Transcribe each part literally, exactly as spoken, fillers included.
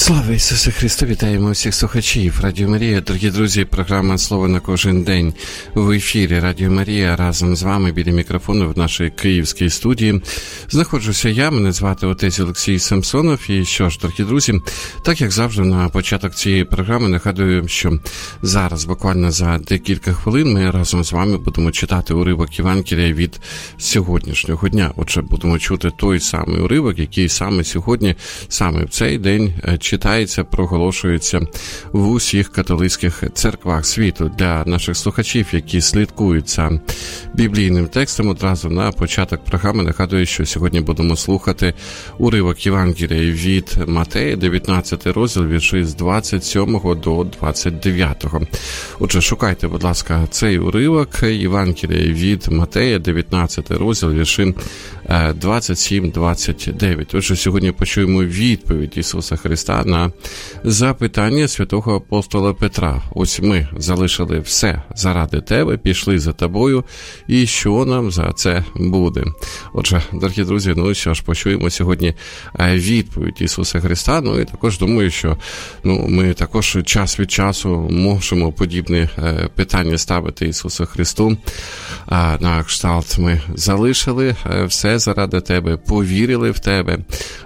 Слава Ісусу Христу! Вітаємо всіх слухачів Радіо Марія. Дорогі друзі, програма «Слово на кожен день» в ефірі Радіо Марія. Разом з вами біля мікрофону в нашій київській студії знаходжуся я, мене звати отець Олексій Самсонов. І що ж, дорогі друзі, так як завжди на початок цієї програми нагадую, що зараз буквально за декілька хвилин ми разом з вами будемо читати уривок Євангелія від сьогоднішнього дня. Отже, будемо чути той самий уривок, який саме сьогодні, саме в цей день читається, проголошується в усіх католицьких церквах світу. Для наших слухачів, які слідкують за біблійним текстом, одразу на початок програми нагадую, що сьогодні будемо слухати уривок Євангелія від Матея, дев'ятнадцятий розділ, вірші з двадцять сьомого до двадцять дев'ятого. Отже, шукайте, будь ласка, цей уривок Євангелія від Матея, дев'ятнадцятий розділ, вірші двадцять сім двадцять дев'ять. Отже, сьогодні почуємо відповідь Ісуса Христа на запитання святого апостола Петра. Ось ми залишили все заради тебе, пішли за тобою, і що нам за це буде? Отже, дорогі друзі, ну що ж, почуємо сьогодні відповідь Ісуса Христа. Ну і також думаю, що ну, ми також час від часу можемо подібні питання ставити Ісусу Христу. На кшталт: ми залишили все заради тебе, повірили в тебе,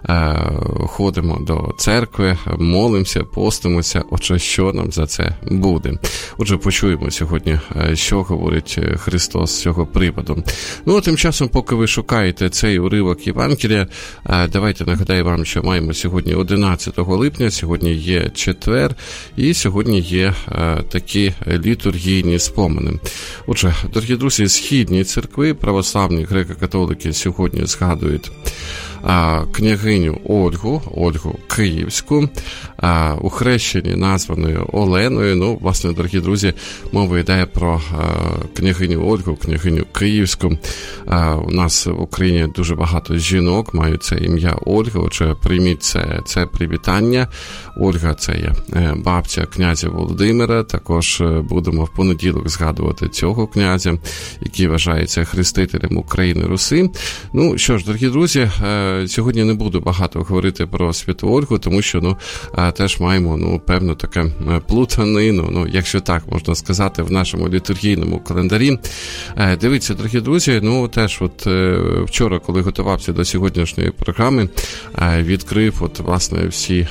ходимо до церкви, молимося, постимося. Отже, що нам за це буде? Отже, почуємо сьогодні, що говорить Христос з цього приводу. Ну, а тим часом, поки ви шукаєте цей уривок Євангелія, давайте нагадаю вам, що маємо сьогодні одинадцятого липня, сьогодні є четвер, і сьогодні є такі літургійні спомини. Отже, дорогі друзі, східні церкви, православні греко-католики сьогодні згадують а, княгиню Ольгу, Ольгу Київську, а, у хрещенні названою Оленою. Ну, власне, дорогі друзі, мова йде про а, княгиню Ольгу, княгиню Київську. А, у нас в Україні дуже багато жінок мають це ім'я Ольга. Отже, прийміть це, це привітання. Ольга – це є бабця князя Володимира. Також будемо в понеділок згадувати цього князя, який вважається хрестителем України Руси. Ну, що ж, дорогі друзі, сьогодні не буду багато говорити про святу Ольгу, тому що, ну, теж маємо, ну, певну таке плутанину, ну, якщо так можна сказати, в нашому літургійному календарі. Дивіться, дорогі друзі, ну, теж от вчора, коли готувався до сьогоднішньої програми, відкрив, от, власне, всі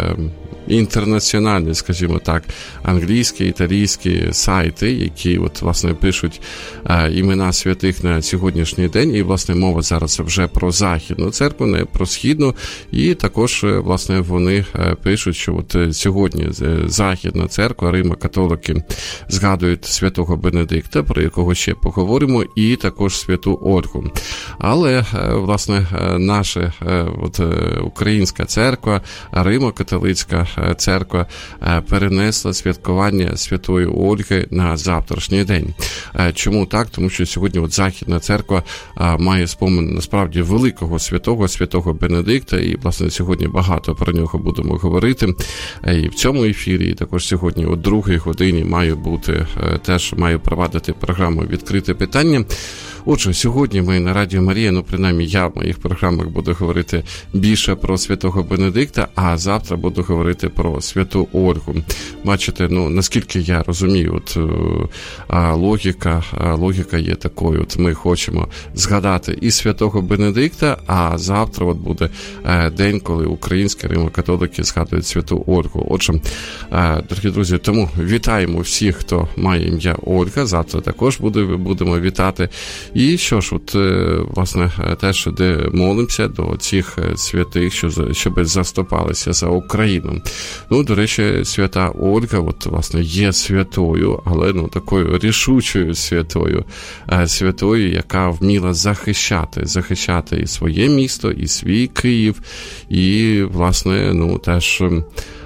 інтернаціональні, скажімо так, англійські, італійські сайти, які от, власне, пишуть а, імена святих на сьогоднішній день. І, власне, мова зараз вже про Західну церкву, не про Східну. І також, власне, вони пишуть, що от сьогодні Західна церква, Римо-католики згадують святого Бенедикта, про якого ще поговоримо, і також святу Ольгу. Але, власне, наша от, українська церква, Римо-католицька церква перенесла святкування святої Ольги на завтрашній день. Чому так? Тому що сьогодні от Західна церква має спомин насправді великого святого, святого Бенедикта, і, власне, сьогодні багато про нього будемо говорити. І в цьому ефірі, і також сьогодні о другій годині маю бути, теж маю провадити програму «Відкрите питання». Отже, сьогодні ми на Радіо Марія, ну, принаймні я в моїх програмах буду говорити більше про святого Бенедикта, а завтра буду говорити про святу Ольгу. Бачите, ну, наскільки я розумію, от а, логіка, а, логіка є такою, от ми хочемо згадати і святого Бенедикта, а завтра от буде а, день, коли українські римо-католики згадують святу Ольгу. Отже, а, дорогі друзі, тому вітаємо всіх, хто має ім'я Ольга, завтра також буде, будемо вітати. І що ж, от, власне, теж де молимося до цих святих, що, щоб заступалися за Україну. Ну, до речі, свята Ольга, от, власне, є святою, але, ну, такою рішучою святою, святою, яка вміла захищати, захищати і своє місто, і свій Київ, і, власне, ну, теж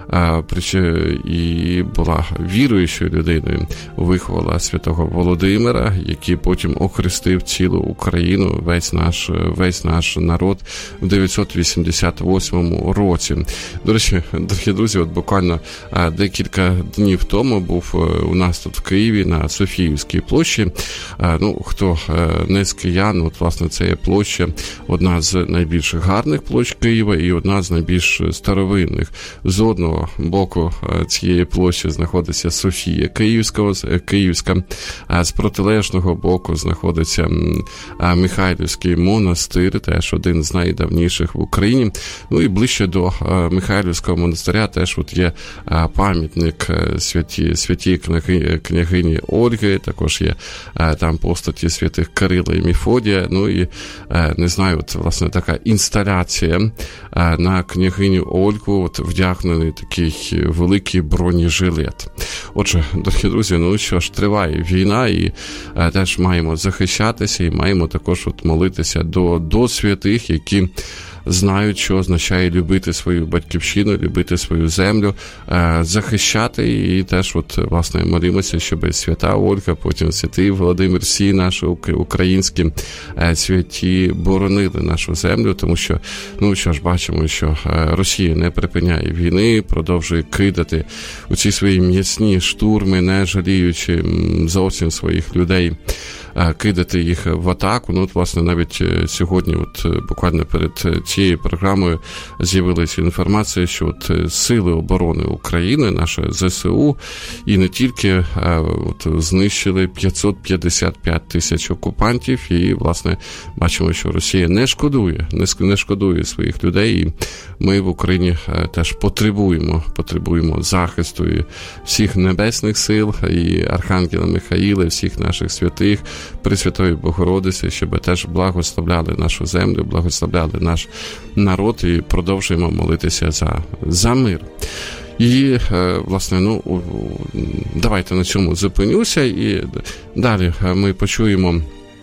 і була віруючою людиною, виховала святого Володимира, який потім охрестив цілу Україну, весь наш, весь наш народ в дев'ятсот вісімдесят восьмому році. До речі, дорогі друзі, от буквально декілька днів тому був у нас тут в Києві на Софіївській площі. Ну, хто не з киян, от, власне, це є площа, одна з найбільш гарних площ Києва і одна з найбільш старовинних. З одного боку цієї площі знаходиться Софія Київська, Київська, а з протилежного боку знаходиться Михайлівський монастир, теж один з найдавніших в Україні. Ну і ближче до Михайлівського монастиря теж от є пам'ятник святі, святій княгині Ольги, також є там постаті святих Кирила і Мефодія, ну і, не знаю, от, власне, така інсталяція на княгиню Ольгу, от, вдягнений такий великий бронежилет. Отже, дорогі друзі, ну що ж, триває війна, і теж маємо захищатися, і маємо також от молитися до, до святих, які знають, що означає любити свою батьківщину, любити свою землю, захищати, і теж от, власне, молимося, щоб свята Ольга, потім святий Володимир, всі наші українські святі боронили нашу землю, тому що, ну що ж, бачимо, що Росія не припиняє війни, продовжує кидати у ці свої м'ясні штурми, не жаліючи зовсім своїх людей, кидати їх в атаку. Ну, от, власне, навіть сьогодні, от буквально перед цією програмою з'явилася інформація, що от Сили оборони України, наше зе се у, і не тільки от, знищили п'ятсот п'ятдесят п'ять тисяч окупантів, і, власне, бачимо, що Росія не шкодує, не шкодує своїх людей, і ми в Україні теж потребуємо, потребуємо захисту і всіх небесних сил, і Архангела Михаїла, всіх наших святих, Пресвятої Богородиці, щоб теж благословляли нашу землю, благословляли наш народ, і продовжуємо молитися за, за мир. І, власне, ну, давайте на цьому зупинюся, і далі ми почуємо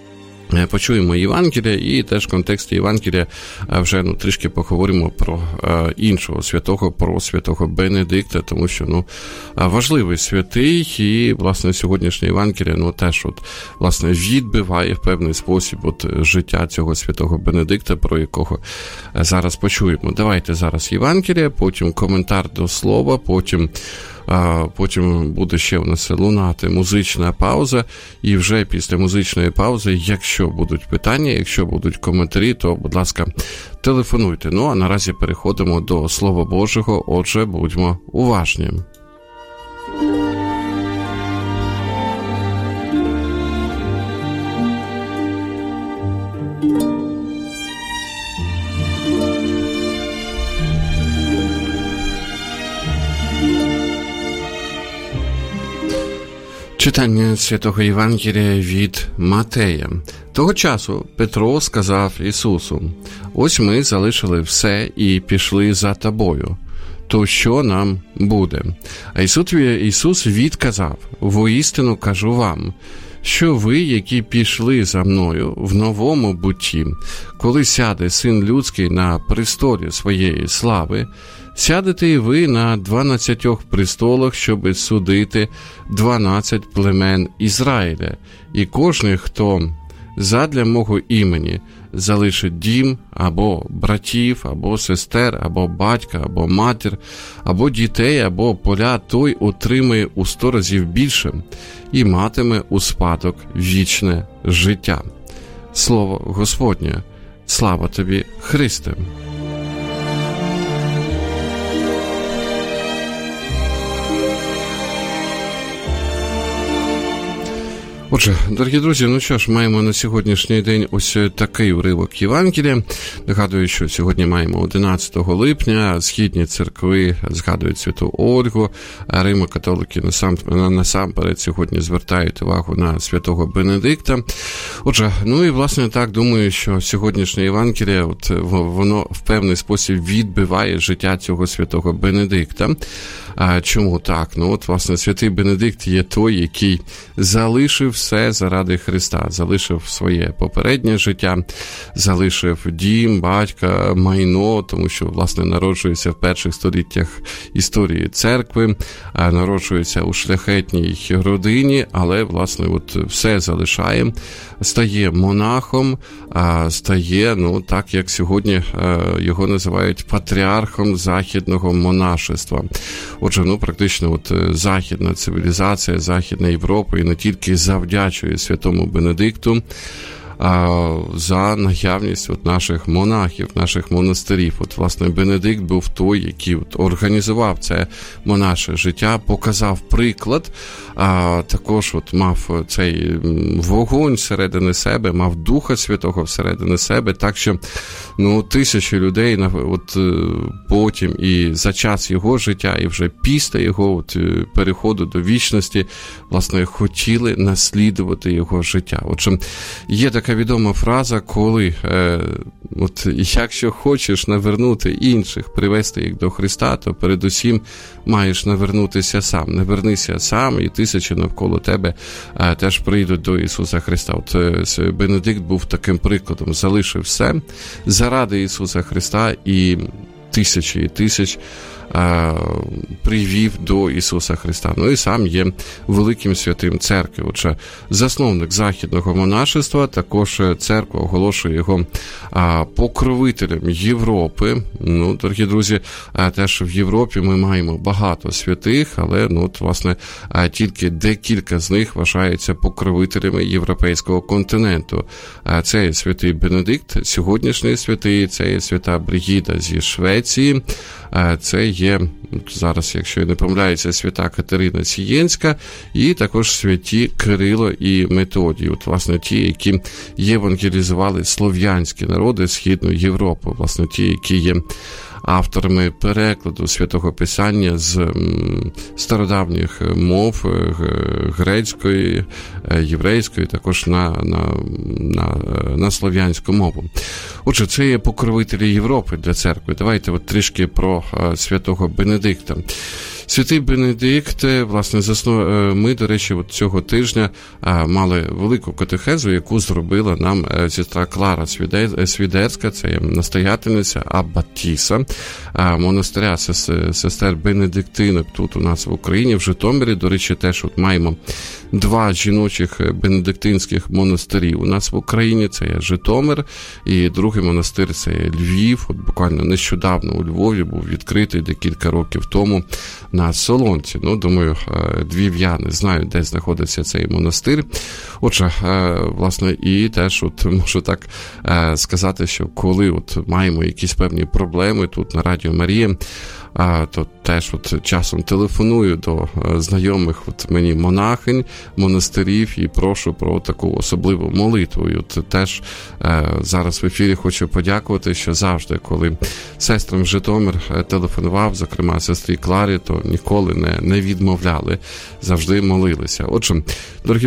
Почуємо Євангелія, і теж в контексті Євангелія вже ну, трішки поговоримо про е, іншого святого, про святого Бенедикта, тому що ну, важливий святий, і, власне, сьогоднішнє Євангелія ну, теж от, власне, відбиває в певний спосіб от, життя цього святого Бенедикта, про якого зараз почуємо. Давайте зараз Євангелія, потім коментар до слова, потім А потім буде ще у нас лунати музична пауза, і вже після музичної паузи, якщо будуть питання, якщо будуть коментарі, то, будь ласка, телефонуйте. Ну, а наразі переходимо до Слова Божого, отже, будьмо уважні. Читання Святого Євангелія від Матея. Того часу Петро сказав Ісусу: «Ось ми залишили все і пішли за тобою. То що нам буде?» А Ісус відказав: «Воістину кажу вам, що ви, які пішли за мною в новому бутті, коли сяде Син Людський на престолі своєї слави, сядете і ви на дванадцятьох престолах, щоби судити дванадцять племен Ізраїля, і кожний, хто задля мого імені залишить дім, або братів, або сестер, або батька, або матір, або дітей, або поля, той отримає у сто разів більше і матиме у спадок вічне життя». Слово Господнє. Слава тобі, Христе! Отже, дорогі друзі, ну що ж, маємо на сьогоднішній день ось такий уривок Євангелія. Нагадую, що сьогодні маємо одинадцятого липня, східні церкви згадують святу Ольгу, а римо-католики насам, насамперед сьогодні звертають увагу на святого Бенедикта. Отже, ну і власне так думаю, що сьогоднішнє Євангеліє, от, воно в певний спосіб відбиває життя цього святого Бенедикта. Чому так? Ну, от, власне, святий Бенедикт є той, який залишив все заради Христа, залишив своє попереднє життя, залишив дім, батька, майно, тому що, власне, народжується в перших століттях історії церкви, народжується у шляхетній родині, але, власне, от все залишає, стає монахом, стає, ну, так, як сьогодні його називають патріархом західного монашества. Отже, ну, практично от західна цивілізація, Західна Європа і не тільки завдячує святому Бенедикту за наявність от наших монахів, наших монастирів. От, власне, Бенедикт був той, який от організував це монаше життя, показав приклад, а також от мав цей вогонь всередини себе, мав Духа Святого всередини себе, так що, ну, тисячі людей от потім і за час його життя, і вже після його от переходу до вічності, власне, хотіли наслідувати його життя. Отже, є така відома фраза, коли е, от, якщо хочеш навернути інших, привести їх до Христа, то передусім маєш навернутися сам. Навернися сам, і тисячі навколо тебе е, теж прийдуть до Ісуса Христа. От е, Бенедикт був таким прикладом, залишив все заради Ісуса Христа, і тисячі і тисяч привів до Ісуса Христа. Ну і сам є великим святим церкви. Отже, засновник західного монашества, також церква оголошує його покровителем Європи. Ну, дорогі друзі, теж в Європі ми маємо багато святих, але, ну, от, власне, тільки декілька з них вважаються покровителями європейського континенту. Це є святий Бенедикт, сьогоднішній святий, це є свята Бригіда зі Швеції, це є, зараз, якщо я не помиляюся, свята Катерина Сієнська, і також святі Кирило і Методій. От, власне, ті, які євангелізували слов'янські народи Східної Європи, власне, ті, які є авторами перекладу Святого Писання з стародавніх мов грецької, єврейської, також на, на, на, на слов'янську мову. Отже, це є покровителі Європи для церкви. Давайте от трішки про святого Бенедикта. Святий Бенедикт, власне, заснов... ми, до речі, от цього тижня мали велику катехезу, яку зробила нам сестра Клара Свідерська, це настоятельниця Аббатіса монастиря сестер Бенедиктинок тут у нас в Україні, в Житомирі. До речі, теж от маємо два жіночих бенедиктинських монастирі у нас в Україні, це є Житомир, і другий монастир це є Львів. От буквально нещодавно у Львові був відкритий декілька років тому на Солонці. Ну, думаю, львів'яни знають, де знаходиться цей монастир. Отже, власне, і теж от можу так сказати, що коли от маємо якісь певні проблеми тут на Радіо Марія, то теж от часом телефоную до знайомих от мені монахинь, монастирів і прошу про таку особливу молитву. І от теж зараз в ефірі хочу подякувати, що завжди, коли сестрам Житомир телефонував, зокрема сестрі Кларі, то ніколи не, не відмовляли, завжди молилися. Отже, дорогі,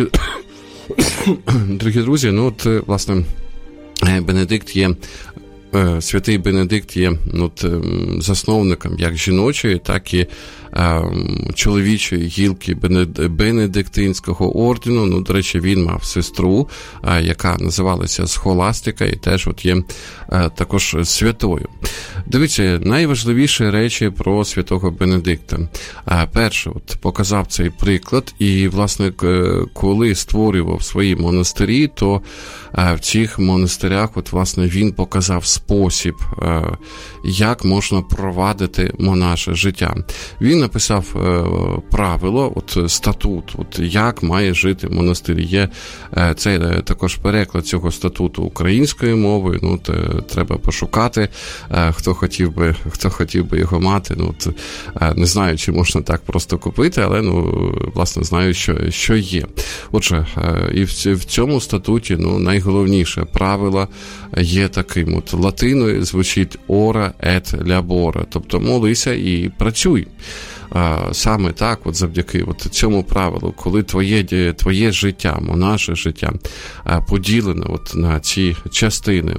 дорогі друзі, ну от, власне, Бенедикт є Святий Бенедикт є ну, засновником як жіночої, так і е, чоловічої гілки Бенедиктинського ордену. Ну, до речі, він мав сестру, е, яка називалася Схоластика, і теж от є е, також святою. Дивіться, найважливіші речі про святого Бенедикта. Е, перше, от, показав цей приклад, і, власне, коли створював свої монастирі, то е, в цих монастирях, от, власне, він показав спосіб, як можна провадити монаше життя. Він написав правило, от статут, от як має жити монастир. Є це також переклад цього статуту українською мовою, ну, треба пошукати, хто хотів би, хто хотів би його мати. Ну, от, не знаю, чи можна так просто купити, але, ну, власне, знаю, що, що є. Отже, і в цьому статуті, ну, найголовніше правило є таким, от латиною звучить «ora et labora», тобто молися і працюй. саме так, от завдяки от цьому правилу, коли твоє, твоє життя, наше життя поділено от на ці частини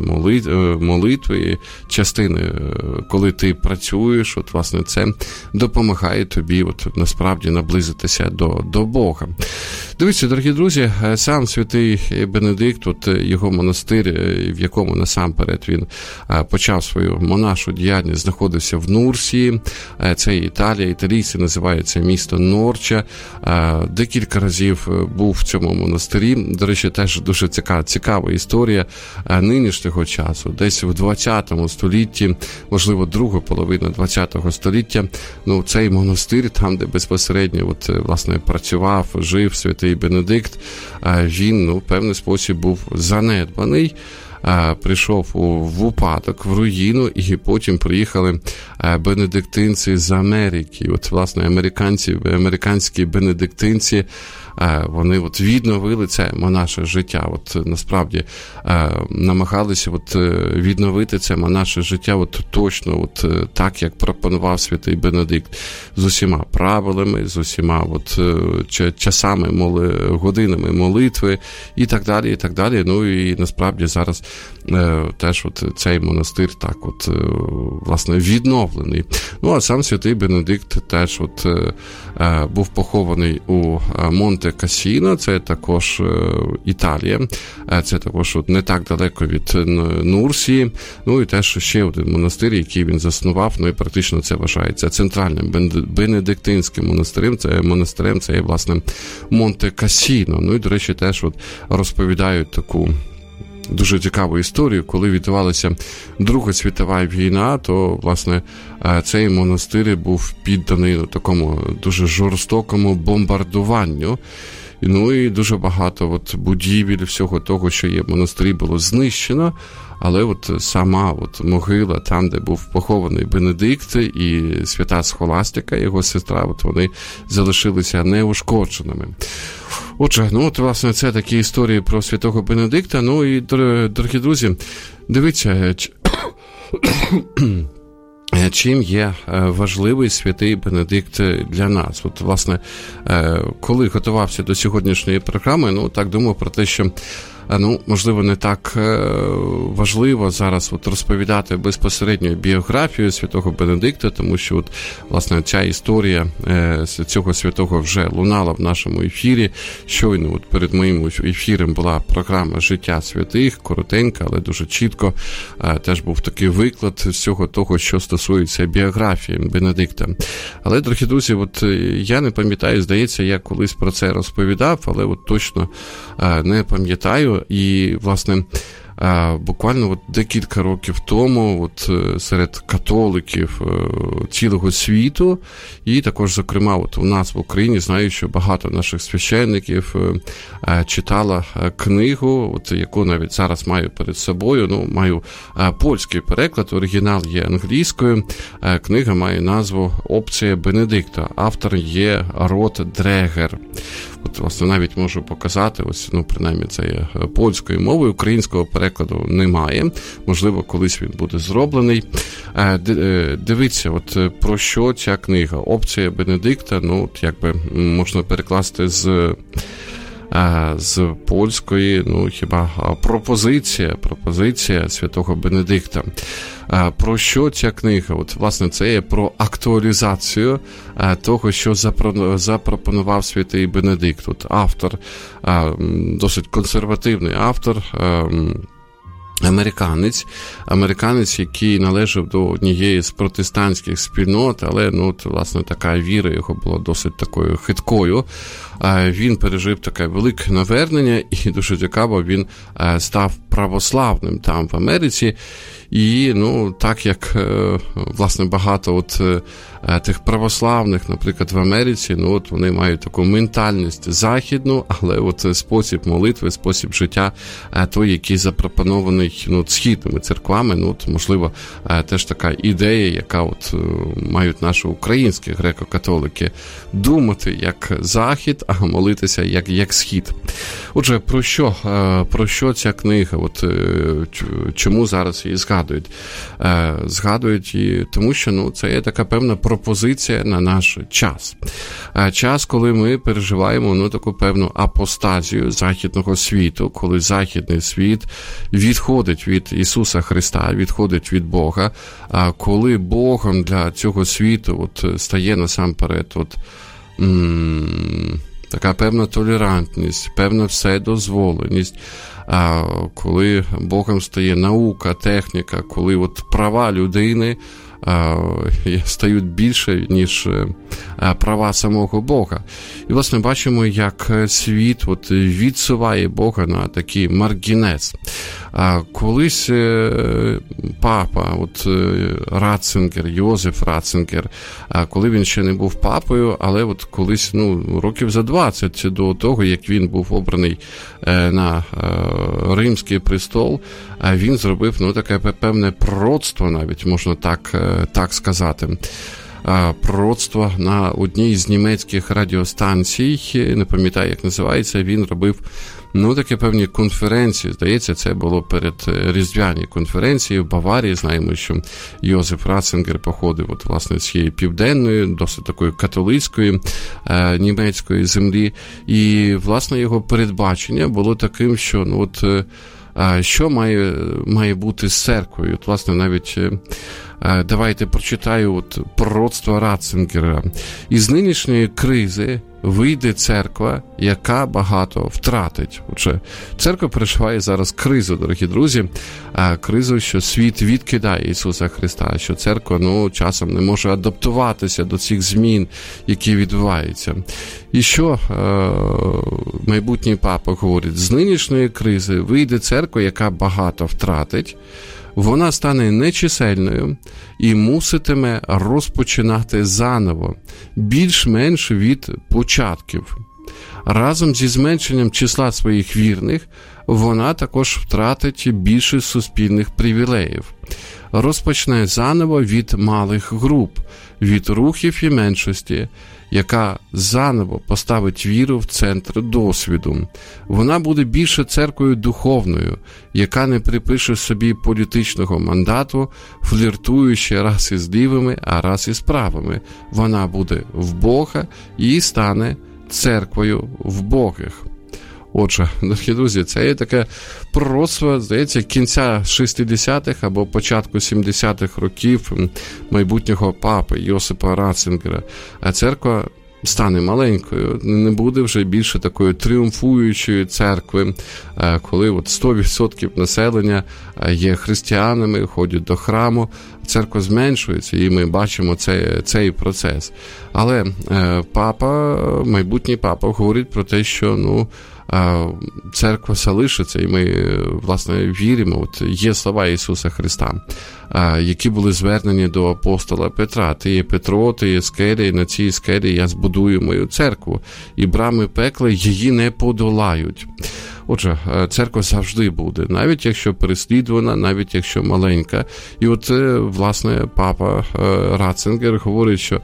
молитви, частини, коли ти працюєш, от, власне, це допомагає тобі от, насправді наблизитися до, до Бога. Дивіться, дорогі друзі, сам святий Бенедикт, от його монастир, в якому насамперед він почав свою монашу діяльність, знаходився в Нурсії, це Італія, італійці називають це місто Норча. Декілька разів був в цьому монастирі, до речі, теж дуже цікава, цікава історія нинішнього часу. Десь в двадцятому столітті, можливо, друга половина двадцятого століття, ну, цей монастир, там, де безпосередньо, от, власне, працював, жив святий Бенедикт, він, ну, в певний спосіб був занедбаний, прийшов у, в упадок, в руїну, і потім приїхали бенедиктинці з Америки. От, власне, американці, американські бенедиктинці, вони от відновили це монаше життя. От насправді намагалися от відновити це монаше життя от точно от так, як пропонував святий Бенедикт, з усіма правилами, з усіма от часами, моли, годинами молитви і так далі, і так далі. Ну і насправді зараз теж от цей монастир так от власне відновлений. Ну а сам святий Бенедикт теж от був похований у Монте Касіно, це також Італія, це також от не так далеко від Нурсії, ну і теж ще один монастир, який він заснував, ну і практично це вважається центральним бенедиктинським монастирем, це монастирем, це є, власне, Монте Касіно. Ну і, до речі, теж от розповідають таку дуже цікаву історію, коли відбувалася Друга світова війна, то, власне, цей монастир був підданий такому дуже жорстокому бомбардуванню. Ну і дуже багато от будівель, всього того, що є в монастирі, було знищено, але от сама от могила, там, де був похований Бенедикт і свята Схоластика, його сестра, от вони залишилися неушкодженими. Отже, ну от, власне, це такі історії про святого Бенедикта. Ну і, дорогі друзі, дивіться, чим є важливий святий Бенедикт для нас. От, власне, коли готувався до сьогоднішньої програми, ну, так думав про те, що ну, можливо, не так важливо зараз от розповідати безпосередньо біографію святого Бенедикта, тому що, от, власне, ця історія цього святого вже лунала в нашому ефірі. Щойно от перед моїм ефіром була програма «Життя святих», коротенька, але дуже чітко. Теж був такий виклад всього того, що стосується біографії Бенедикта. Але, дорогі друзі, от я не пам'ятаю, здається, я колись про це розповідав, але от точно не пам'ятаю. І, власне, буквально от декілька років тому от серед католиків цілого світу, і також, зокрема, от у нас в Україні, знаю, що багато наших священників читала книгу, от яку навіть зараз маю перед собою, ну, маю польський переклад, оригінал є англійською, книга має назву «Опція Бенедикта», автор є Рот Дрегер. От, власне, навіть можу показати, ось, ну, принаймні, це є польською мовою, українського перекладу немає, можливо, колись він буде зроблений. Дивіться, от про що ця книга? «Опція Бенедикта», ну, от, якби можна перекласти з з польської, ну, хіба пропозиція, пропозиція святого Бенедикта. Про що ця книга? От, власне, це є про актуалізацію того, що запропонував святий Бенедикт. От автор, досить консервативний автор, Американець, американець, який належав до однієї з протестантських спільнот, але, ну, от, власне, така віра його була досить такою хиткою. Він пережив таке велике навернення, і дуже цікаво, він став православним там в Америці. І, ну, так як, власне, багато от тих православних, наприклад, в Америці, ну, от вони мають таку ментальність західну, але от спосіб молитви, спосіб життя той, який запропонований, ну, східними церквами, ну, от, можливо, теж така ідея, яка от мають наші українські греко-католики, думати як захід, а молитися як, як схід. Отже, про що, про що ця книга? от чому зараз її згадують? Згадують її, тому що, ну, це є така певна пропозиція на наш час. Час, коли ми переживаємо, ну, таку певну апостазію західного світу, коли західний світ відходить від Ісуса Христа, відходить від Бога, а коли Богом для цього світу от стає насамперед от м- така певна толерантність, певна вседозволеність, а коли Богом стає наука, техніка, коли от права людини а, стають більше, ніж а, права самого Бога. І, власне, бачимо, як світ от відсуває Бога на такий маргінес. А колись папа, от Ратцингер, Йозеф Ратцингер, коли він ще не був папою, але от колись, ну, років за двадцять до того, як він був обраний на римський престол, він зробив, ну, таке певне пророцтво, навіть можна так, так сказати. Пророцтво на одній з німецьких радіостанцій, не пам'ятаю, як називається, він робив, ну, такі певні конференції. Здається, це було перед різдвяні конференції в Баварії. Знаємо, що Йозеф Ратцингер походив, от, власне, з цієї південної, досить такої католицької е, німецької землі. І, власне, його передбачення було таким, що, ну, от, е, що має, має бути з церквою. От, власне, навіть е, давайте прочитаю от пророцтво Ратцингера. Із нинішньої кризи вийде церква, яка багато втратить. Отже, церква переживає зараз кризу, дорогі друзі, кризу, що світ відкидає Ісуса Христа, що церква, ну, часом не може адаптуватися до цих змін, які відбуваються. І що е, майбутній папа говорить? З нинішньої кризи вийде церква, яка багато втратить, вона стане нечисельною і муситиме розпочинати заново, більш-менш від початків. Разом зі зменшенням числа своїх вірних, вона також втратить більше суспільних привілеїв. Розпочне заново від малих груп, від рухів і меншості, яка заново поставить віру в центр досвіду. Вона буде більше церквою духовною, яка не припише собі політичного мандату, фліртуючи раз із лівими, а раз із правими. Вона буде в Бога і стане церквою вбогих. Отже, дорогі друзі, це є таке пророцтво, здається, кінця шістдесятих або початку сімдесятих років майбутнього папи Йосипа Ратцингера. А церква стане маленькою, не буде вже більше такої тріумфуючої церкви, коли от сто відсотків населення є християнами, ходять до храму, церква зменшується, і ми бачимо цей, цей процес. Але папа, майбутній папа говорить про те, що, ну, церква залишиться, і ми, власне, віримо. От є слова Ісуса Христа, які були звернені до апостола Петра. Ти є Петро, ти є скеля, і на цій скелі я збудую мою церкву, і брами пекла її не подолають. Отже, церква завжди буде, навіть якщо переслідувана, навіть якщо маленька. І от, власне, папа Ратцингер говорить, що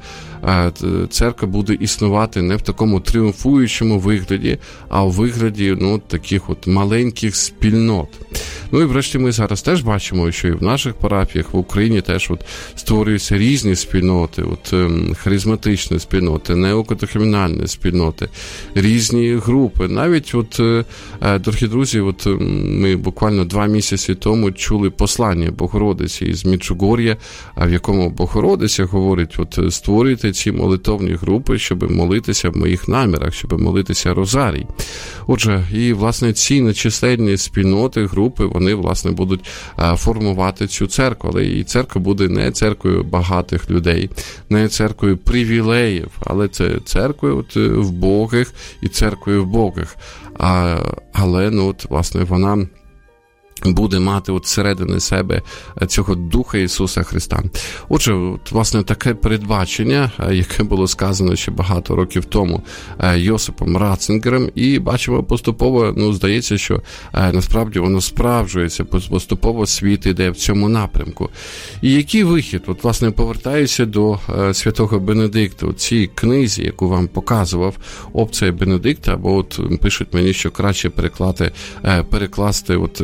церква буде існувати не в такому тріумфуючому вигляді, а у вигляді, ну, таких от маленьких спільнот. Ну і врешті ми зараз теж бачимо, що і в наших парафіях в Україні теж от створюються різні спільноти, от харизматичні спільноти, неокатехумінальні спільноти, різні групи. Навіть от, дорогі друзі, от ми буквально два місяці тому чули послання Богородиці із Меджугор'я, в якому Богородиця говорить, от створюйте ці молитовні групи, щоб молитися в моїх намірах, щоб молитися розарій. Отже, і, власне, ці нечисленні спільноти, групи, вони, власне, будуть формувати цю церкву. Але і церква буде не церквою багатих людей, не церквою привілеїв, але це церквою от вбогих і церквою вбогих. А, але, ну, от, власне, вона буде мати от середини себе цього Духа Ісуса Христа. Отже, от, власне, таке передбачення, яке було сказано ще багато років тому Йосипом Ратцингером, і бачимо поступово, ну, здається, що насправді воно справджується, поступово світ іде в цьому напрямку. І який вихід? От, власне, повертаюся до святого Бенедикта. У цій книзі, яку вам показував опція Бенедикта, або от пишуть мені, що краще перекласти, перекласти от шлях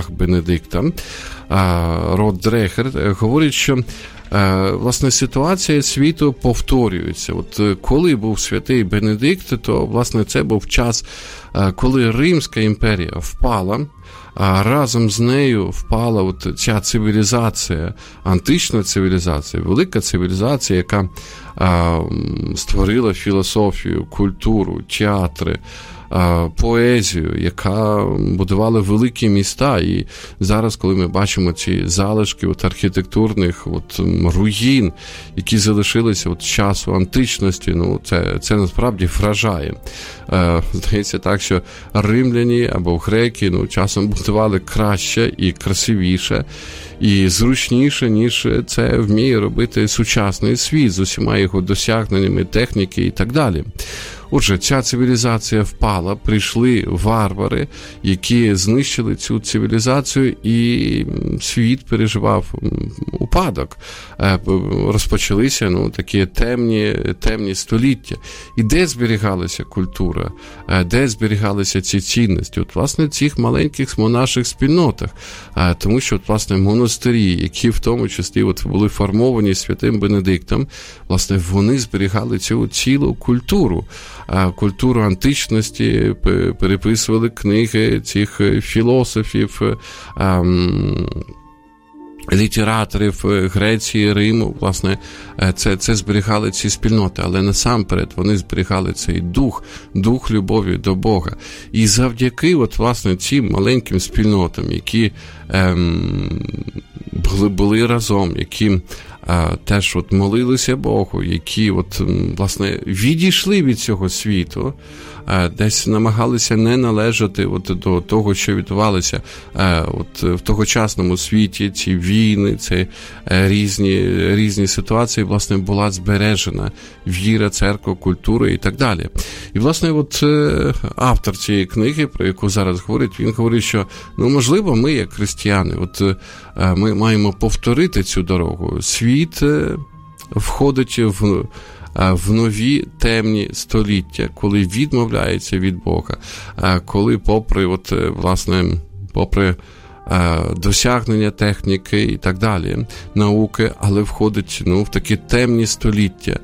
часах Бенедикта, Род Дрехер, говорить, що власне ситуація світу повторюється. От коли був святий Бенедикт, то власне це був час, коли Римська імперія впала, а разом з нею впала от ця цивілізація, антична цивілізація, велика цивілізація, яка а, створила філософію, культуру, театри, а, поезію, яка будувала великі міста. І зараз, коли ми бачимо ці залишки от архітектурних от, руїн, які залишилися от з часу античності, ну, це, це насправді вражає. А, здається так, що римляні або греки ну, часом будували краще і красивіше, і зручніше, ніж це вміє робити сучасний світ з усіма його досягненнями техніки і так далі. Отже, ця цивілізація впала, прийшли варвари, які знищили цю цивілізацію, і світ переживав упадок. Розпочалися ну, такі темні, темні століття. І де зберігалася культура? Де зберігалися ці цінності? От, власне, в цих маленьких монаших спільнотах. Тому що, от, власне, монастирі, які в тому числі от, були формовані святим Бенедиктом, власне, вони зберігали цю цілу культуру. Культуру античності, переписували книги цих філософів, літераторів Греції, Риму, власне, це, це зберігали ці спільноти, але насамперед вони зберігали цей дух, дух любові до Бога. І завдяки, от, власне, цим маленьким спільнотам, які ем, були, були разом, які а, теж от молилися Богу, які от, власне, відійшли від цього світу, а, десь намагалися не належати от до того, що відбувалося а, от в тогочасному світі, ці війни, ці а, різні, різні ситуації, власне, була збережена віра, церква, культура і так далі. І, власне, от автор цієї книги, про яку зараз говорить, він говорить, що, ну, можливо, ми, як християни, от ми маємо повторити цю дорогу. Світ входить в, в нові темні століття, коли відмовляється від Бога, коли попри, от, власне, попри досягнення техніки і так далі, науки, але входить ну, в такі темні століття.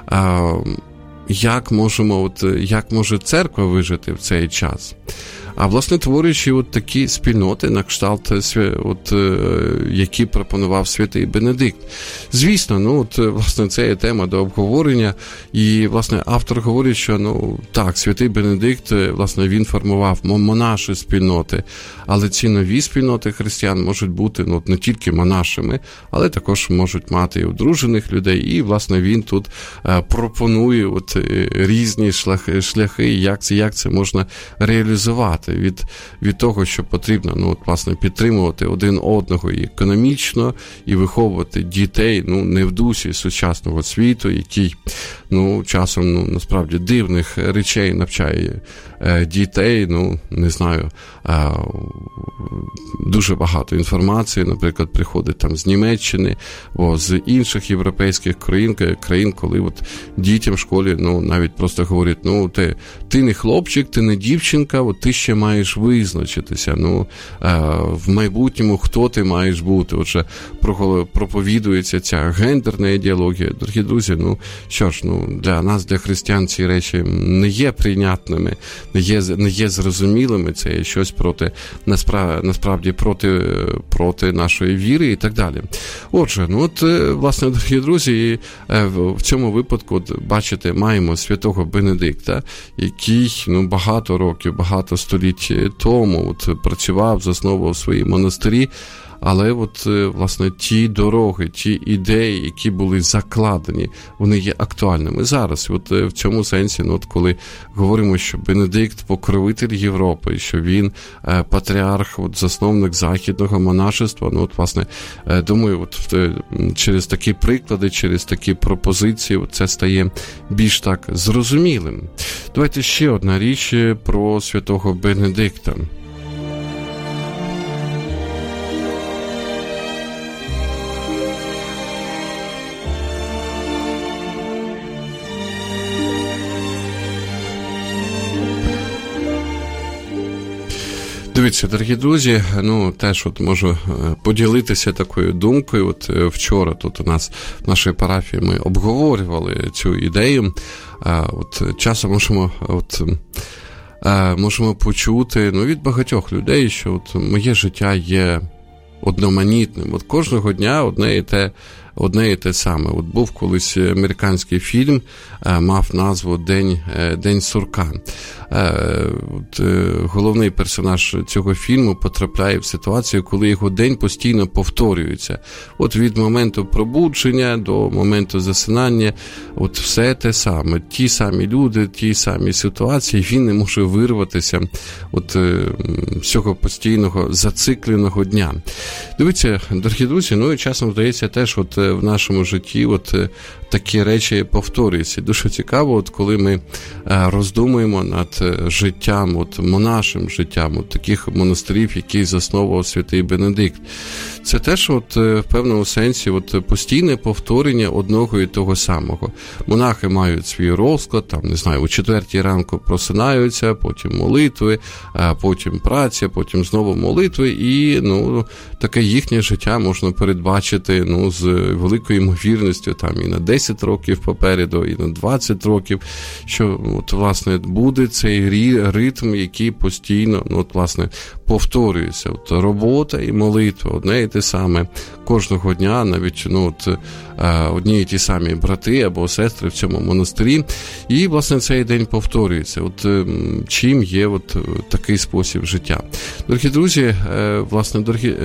Як можемо, от, як може церква вижити в цей час? А, власне, творячи от такі спільноти, на кшталт, от, які пропонував святий Бенедикт. Звісно, ну, от, власне, це є тема до обговорення, і, власне, автор говорить, що, ну, так, святий Бенедикт, власне, він формував монаші спільноти, але ці нові спільноти християн можуть бути, ну, не тільки монашами, але також можуть мати і одружених людей, і, власне, він тут пропонує от різні шляхи, шляхи як це, як це можна реалізувати. Від, від того, що потрібно, ну, от, власне, підтримувати один одного і економічно, і виховувати дітей, ну, не в дусі сучасного світу, який, ну, часом, ну, насправді, дивних речей навчає е, дітей, ну, не знаю, е, дуже багато інформації, наприклад, приходить там з Німеччини, або з інших європейських країн, країн, коли от дітям в школі, ну, навіть просто говорять, ну, ти, ти не хлопчик, ти не дівчинка, от ти ще маєш визначитися, ну, в майбутньому хто ти маєш бути. Отже, проповідується ця гендерна ідеологія. Дорогі друзі, ну, що ж, ну, для нас, для християн, ці речі не є прийнятними, не є, не є зрозумілими, це є щось проти, насправді, насправді проти, проти нашої віри і так далі. Отже, ну, от, власне, дорогі друзі, в цьому випадку, от, бачите, маємо святого Бенедикта, який, ну, багато років, багато століть тому от, працював, засновував свої монастирі, але от, власне, ті дороги, ті ідеї, які були закладені, вони є актуальними зараз. От в цьому сенсі, ну, от коли говоримо, що Бенедикт – покровитель Європи, що він е, патріарх, от, засновник західного монашества, ну, от, власне, е, думаю, от, через такі приклади, через такі пропозиції от, це стає більш так зрозумілим. Давайте ще одна річ про святого Бенедикта. Дивіться, дорогі друзі, ну, теж от можу поділитися такою думкою. От вчора тут у нас в нашій парафії ми обговорювали цю ідею. От часом можемо, от, можемо почути, ну, від багатьох людей, що от моє життя є одноманітним. От кожного дня одне і те, одне і те саме. От був колись американський фільм, мав назву «День, День сурка». От, головний персонаж цього фільму потрапляє в ситуацію, коли його день постійно повторюється. От від моменту пробудження до моменту засинання, от все те саме. Ті самі люди, ті самі ситуації, він не може вирватися от з цього постійного зацикленого дня. Дивіться, дорогі друзі, ну і часом здається теж от в нашому житті от такі речі повторюються. Дуже цікаво, от коли ми роздумуємо над життям, от монашим життям, от таких монастирів, які заснував святий Бенедикт. Це теж от в певному сенсі от постійне повторення одного і того самого. Монахи мають свій розклад, там, не знаю, о четвертій ранку просинаються, потім молитви, потім праця, потім знову молитви, і, ну, таке їхнє життя можна передбачити, ну, з великою ймовірністю, там, і на десять років попереду, і на двадцять років, що, от, власне, буде цей ритм, який постійно, ну, от, власне, повторюється. От робота і молитва, одне і те саме кожного дня, навіть, ну, от, одні і ті самі брати або сестри в цьому монастирі, і, власне, цей день повторюється. От чим є от такий спосіб життя. Дорогі друзі, власне, дорогі,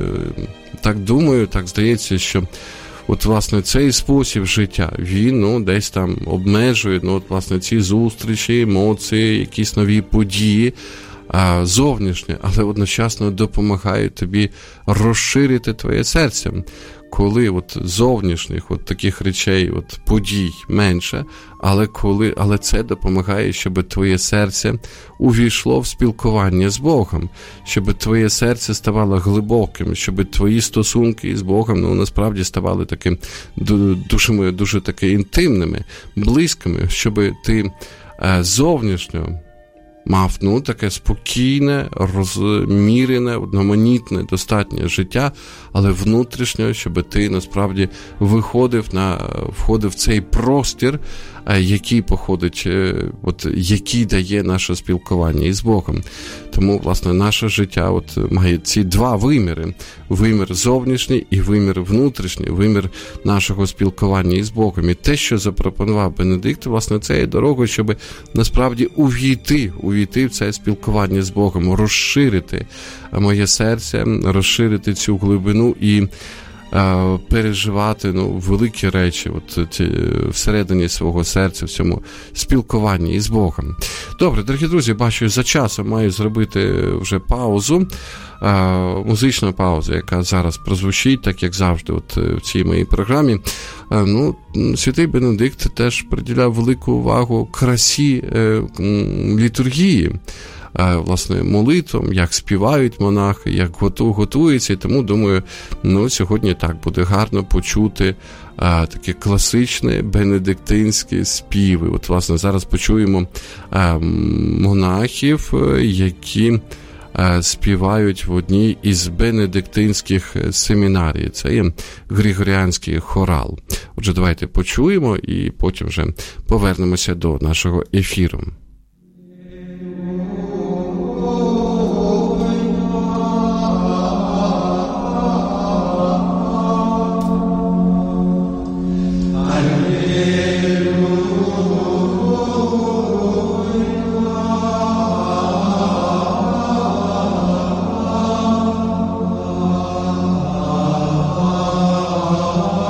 так думаю, так здається, що от, власне, цей спосіб життя, він, ну, десь там обмежує, ну, от, власне, ці зустрічі, емоції, якісь нові події, а, зовнішнє, але одночасно допомагає тобі розширити твоє серце. Коли от зовнішніх от таких речей, от подій менше, але коли, але це допомагає, щоб твоє серце увійшло в спілкування з Богом, щоб твоє серце ставало глибоким, щоб твої стосунки з Богом, ну, насправді ставали таким дуже, дуже таки інтимними, близькими, щоб ти е, зовнішньо мав, ну, таке спокійне, розмірене, одноманітне, достатнє життя, але внутрішньо, щоб ти насправді виходив на, входив в цей простір, який походить, от, який дає наше спілкування із Богом. Тому, власне, наше життя от має ці два виміри. Вимір зовнішній і вимір внутрішній, вимір нашого спілкування із Богом. І те, що запропонував Бенедикт, власне, це є дорогою, щоб насправді увійти, увійти в це спілкування з Богом, розширити моє серце, розширити цю глибину і переживати, ну, великі речі от, ці, всередині свого серця, в цьому спілкуванні із Богом. Добре, дорогі друзі, бачу, за часом маю зробити вже паузу, а, музична пауза, яка зараз прозвучить, так як завжди от, в цій моїй програмі. А, ну, святий Бенедикт теж приділяв велику увагу красі е, літургії, власне, молитвам, як співають монахи, як готуються, і тому, думаю, ну, сьогодні так буде гарно почути а, такі класичні бенедиктинські співи. От, власне, зараз почуємо а, монахів, які а, співають в одній із бенедиктинських семінарій. Це є Григоріанський хорал. Отже, давайте почуємо і потім вже повернемося до нашого ефіру.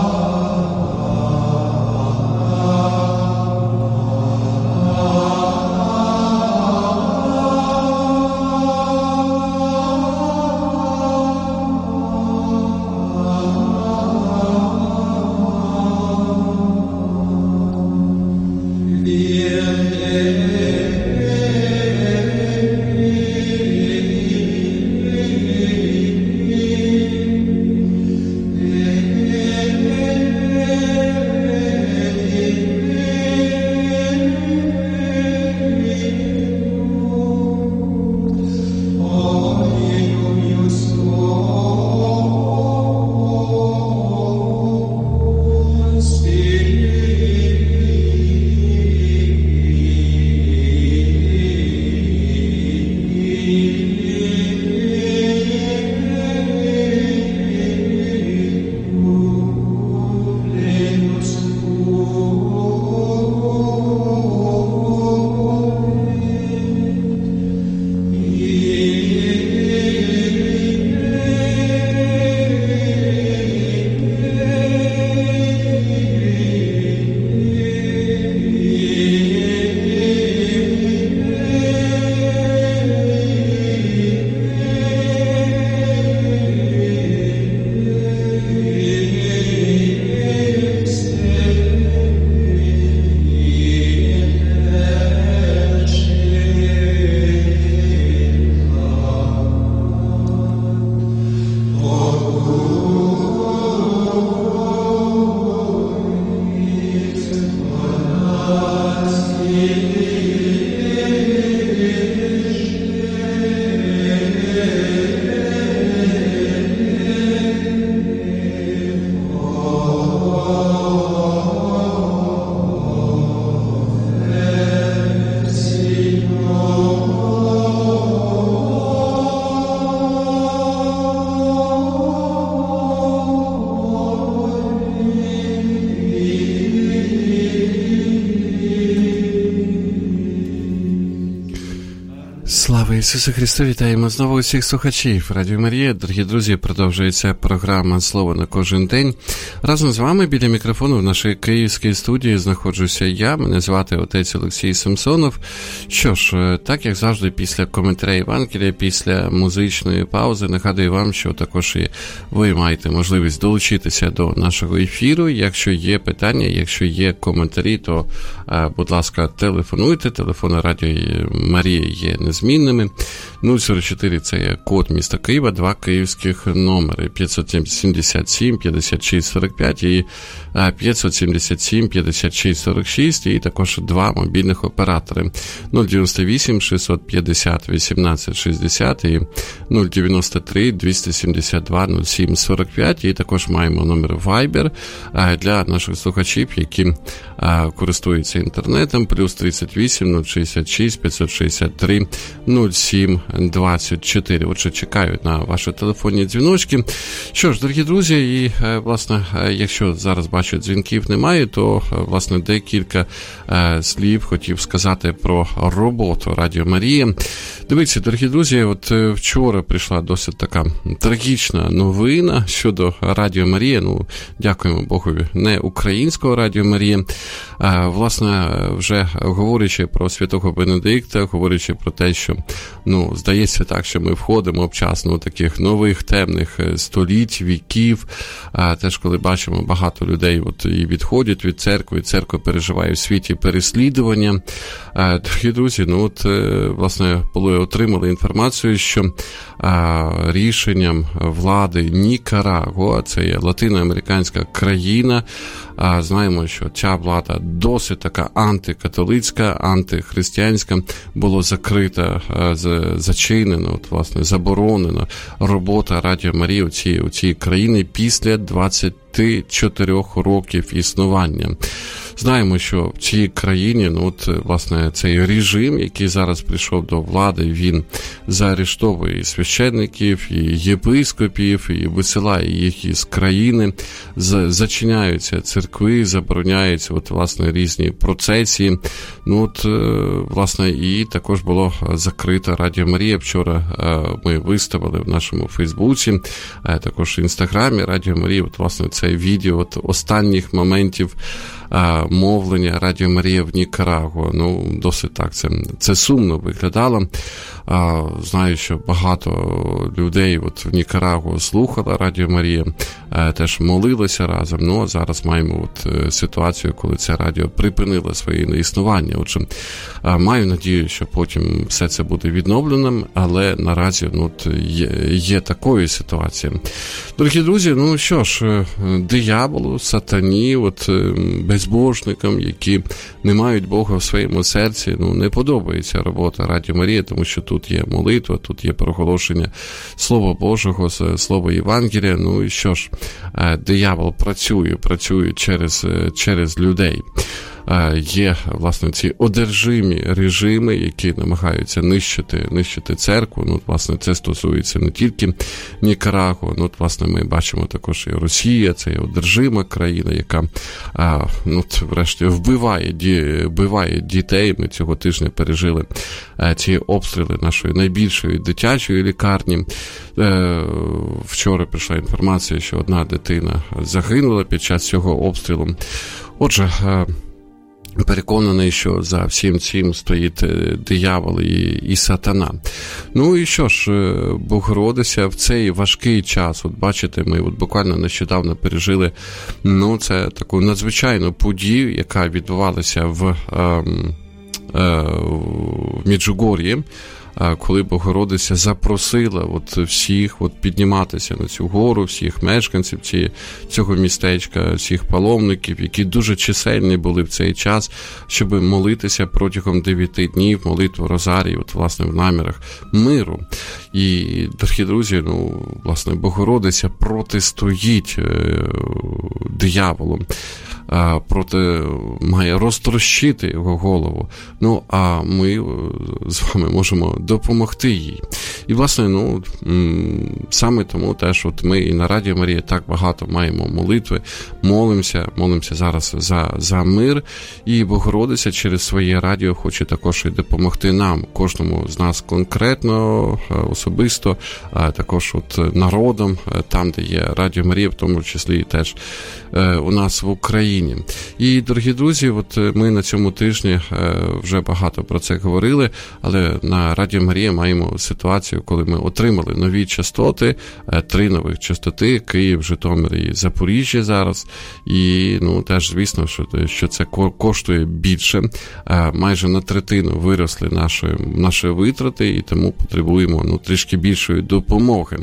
Oh Слава Ісусу Христу! Вітаємо знову усіх слухачів Радіо Марія. Дорогі друзі, продовжується програма «Слово на кожен день». Разом з вами біля мікрофону в нашій київській студії знаходжуся я. Мене звати отець Олексій Самсонов. Що ж, так як завжди після коментаря Євангелія, після музичної паузи, нагадую вам, що також і ви маєте можливість долучитися до нашого ефіру. Якщо є питання, якщо є коментарі, то, будь ласка, телефонуйте. Телефони Радіо Марія є незмінними. нуль сорок чотири – це є код міста Києва, два київських номери п'ятсот сімдесят сім п'ятдесят шість сорок п'ять і п'ятсот сімдесят сім п'ятдесят шість сорок шість, і також два мобільних оператори нуль дев'яносто вісім шістсот п'ятдесят вісімнадцять шістдесят і нуль дев'яносто три двісті сімдесят два нуль сім сорок п'ять, і також маємо номер Viber для наших слухачів, які користуються інтернетом, плюс тридцять вісім нуль шістдесят шість п'ятсот шістдесят три нуль сім двадцять чотири. Отже, чекають на ваші телефонні дзвіночки. Що ж, дорогі друзі, і, власне, якщо зараз бачу, дзвінків немає, то, власне, декілька слів хотів сказати про роботу Радіо Марія. Дивіться, дорогі друзі, от вчора прийшла досить така трагічна новина щодо Радіо Марія. Ну, дякуємо Богові, не українського Радіо Марія. А, власне, вже говорячи про святого Бенедикта, говорячи про те, що, ну, здається так, що ми входимо в час, ну, таких нових темних століть, віків. А, теж, коли бачимо, багато людей от і відходять від церкви, і церква переживає в світі переслідування. А, дорогі друзі, ну, от, власне, отримали інформацію, що а, рішенням влади Нікарагуа, це є латиноамериканська країна, а, знаємо, що ця влада досить така антикатолицька, антихристиянська, було закрита, зачинено, от, власне, заборонено робота Радіо Марії у цій, у цій країні після двадцяти чотирьох років існування. Знаємо, що в цій країні, ну, от, власне, цей режим, який зараз прийшов до влади, він заарештовує і священників, і єпископів, і висилає їх із країни, зачиняються церкви, забороняються, от, власне, різні процесії. Ну, от, власне, і також було закрито Радіо Марія. Вчора ми виставили в нашому Фейсбуці, також в Інстаграмі Радіо Марія, от, власне, це відео от останніх моментів а, мовлення Радіо Марія в Нікарагуа. Ну, досить так, це, це сумно виглядало. А, знаю, що багато людей от в Нікарагуа слухало Радіо Марія, а, теж молилися разом. Ну, а зараз маємо от ситуацію, коли це радіо припинило своє існування. Отже, а, маю надію, що потім все це буде відновлено, але наразі, ну, от, є, є такою ситуацією. Дорогі друзі, ну що ж, дияволу, сатані, от безбожникам, які не мають Бога в своєму серці, ну, не подобається робота Радіо Марія, тому що тут є молитва, тут є проголошення Слова Божого, Слова Євангелія. Ну і що ж, диявол працює, працює через, через людей. Є, власне, ці одержимі режими, які намагаються нищити, нищити церкву. Ну, власне, це стосується не тільки Нікарагуа. Ну, власне, ми бачимо також і Росія, це є одержима країна, яка, а, ну, врешті, вбиває, ді, вбиває дітей. Ми цього тижня пережили а, ці обстріли нашої найбільшої дитячої лікарні. Е, вчора прийшла інформація, що одна дитина загинула під час цього обстрілу. Отже, а, переконаний, що за всім цим стоїть диявол і, і сатана. Ну і що ж, Богородиця в цей важкий час, от бачите, ми от буквально нещодавно пережили, ну, це таку надзвичайну подію, яка відбувалася в, е, е, в Меджугор'ї, коли Богородиця запросила от всіх от підніматися на цю гору, всіх мешканців ці, цього містечка, всіх паломників, які дуже чисельні були в цей час, щоб молитися протягом дев'яти днів, молитву Розарії, от, власне, в намірах миру. І, дорогі друзі, ну, власне, Богородиця протистоїть е, дияволу. проти, має розтрощити його голову. Ну, а ми з вами можемо допомогти їй. І, власне, ну, саме тому теж от ми і на Радіо Марія так багато маємо молитви, молимося, молимося зараз за, за мир, і Богородиця через своє радіо хоче також і допомогти нам, кожному з нас конкретно, особисто, а також от народом, там, де є Радіо Марія, в тому числі і теж у нас в Україні. І, дорогі друзі, от ми на цьому тижні вже багато про це говорили, але на Радіо Марія маємо ситуацію, коли ми отримали нові частоти, три нових частоти, Київ, Житомир і Запоріжжя зараз. І, ну, теж, звісно, що, що це коштує більше. Майже на третину виросли наші, наші витрати, і тому потребуємо, ну, трішки більшої допомоги.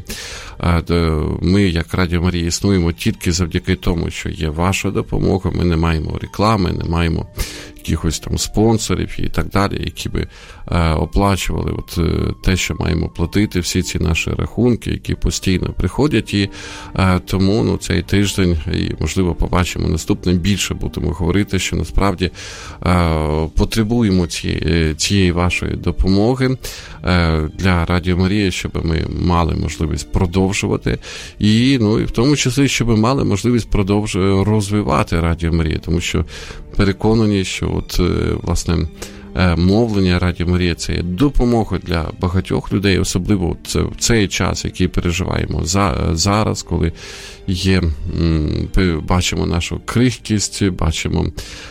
Ми, як Радіо Марія, існуємо тільки завдяки тому, що є ваша допомога. Ми не маємо реклами, не маємо якихось там спонсорів і так далі, які би е, оплачували от, е, те, що маємо платити, всі ці наші рахунки, які постійно приходять. І е, тому ну, цей тиждень, і, можливо, побачимо наступним, більше будемо говорити, що насправді е, потребуємо цієї, цієї вашої допомоги е, для Радіо Марія, щоб ми мали можливість продовжувати. І, ну, і в тому числі, щоб ми мали можливість продовжувати розвивати Радіо Марія, тому що переконані, що от, власне, мовлення Радіо Марія – це є допомога для багатьох людей, особливо в цей час, який переживаємо зараз, коли є, бачимо нашу крихкість, бачимо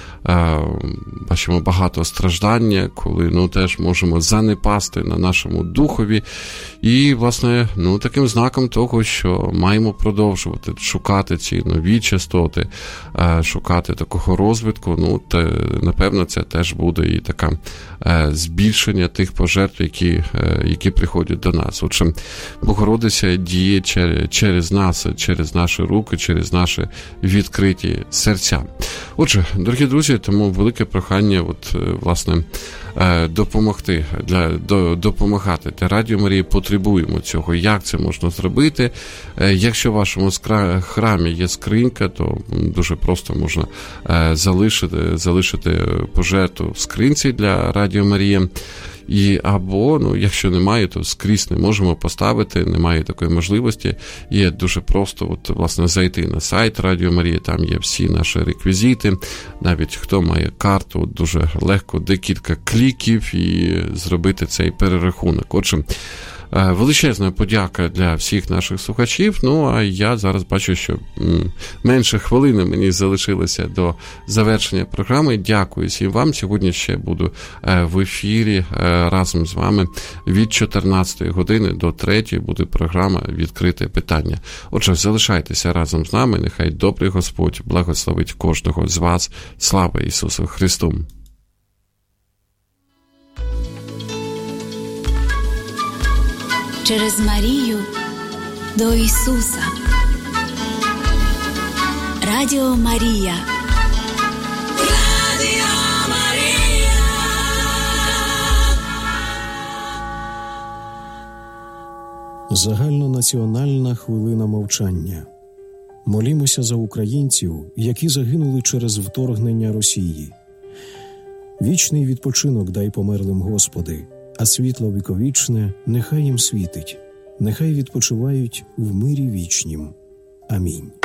бачимо багато страждання, коли, ну, теж можемо занепасти на нашому духові. І, власне, ну, таким знаком того, що маємо продовжувати шукати ці нові частоти, шукати такого розвитку, ну, те, напевно, це теж буде і таке збільшення тих пожертв, які, які приходять до нас. Отже, Богородиця діє через нас, через наші руки, через наші відкриті серця. Отже, дорогі друзі, тому велике прохання, от, власне, допомогти, для, до, допомагати. Для Радіо Марії потребуємо цього. Як це можна зробити? Якщо в вашому храмі є скринька, то дуже просто можна залишити, залишити пожертву в скринці для Радіо Марія. І або, ну, якщо немає, то скрізь не можемо поставити, немає такої можливості. Є дуже просто, от, власне, зайти на сайт Радіо Марія, там є всі наші реквізити. Навіть хто має карту, от, дуже легко декілька кліків і зробити цей перерахунок. Отже, величезна подяка для всіх наших слухачів. Ну, а я зараз бачу, що менше хвилини мені залишилося до завершення програми. Дякую всім вам. Сьогодні ще буду в ефірі разом з вами від чотирнадцятої години до третьої буде програма «Відкрите питання». Отже, залишайтеся разом з нами. Нехай добрий Господь благословить кожного з вас. Слава Ісусу Христу! Через Марію до Ісуса. Радіо Марія. Радіо Марія. Загальнонаціональна хвилина мовчання. Молімося за українців, які загинули через вторгнення Росії. Вічний відпочинок дай померлим, Господи, а світло віковічне нехай їм світить, нехай відпочивають в мирі вічнім. Амінь.